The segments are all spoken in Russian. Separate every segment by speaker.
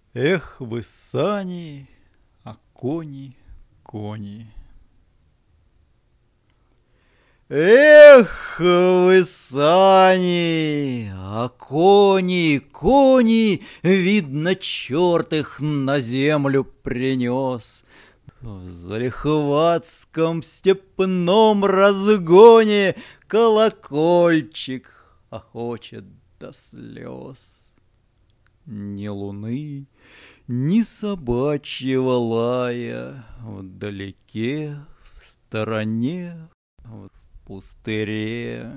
Speaker 1: Эх, вы сани, а кони, кони. Эх, вы сани, а кони, кони, видно, черт их на землю принес. В залихватском степном разгоне колокольчик хохочет до слез. Ни луны, ни собачьего лая вдалеке, в стороне, в пустыре.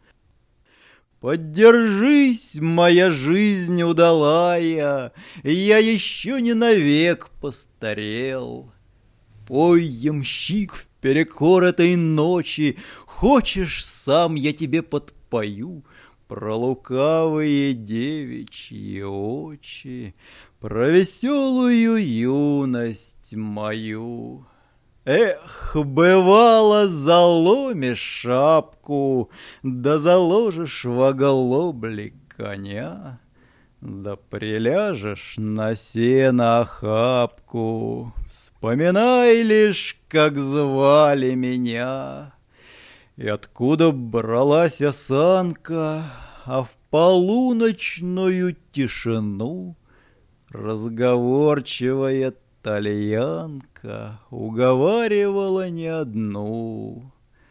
Speaker 1: Поддержись, моя жизнь удалая, я еще не навек постарел. Пой, ямщик, в перекор этой ночи, хочешь, сам я тебе подпою про лукавые девичьи очи, про веселую юность мою. Эх, бывало, заломишь шапку, да заложишь в оглобли коня, да приляжешь на сено охапку, вспоминай лишь, как звали меня. И откуда бралась осанка, а в полуночную тишину разговорчивая тальянка уговаривала не одну.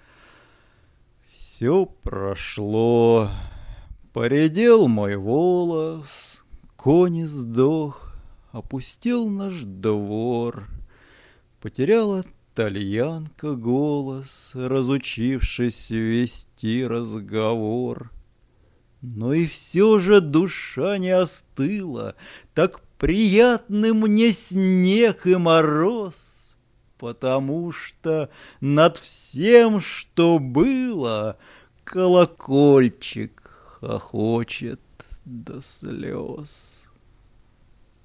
Speaker 1: Все прошло, поредел мой волос, конь сдох, опустел наш двор, потеряла тальянка голос, разучившись вести разговор. Но и все же душа не остыла, так приятны мне снег и мороз, потому что над всем, что было, колокольчик хохочет до слез.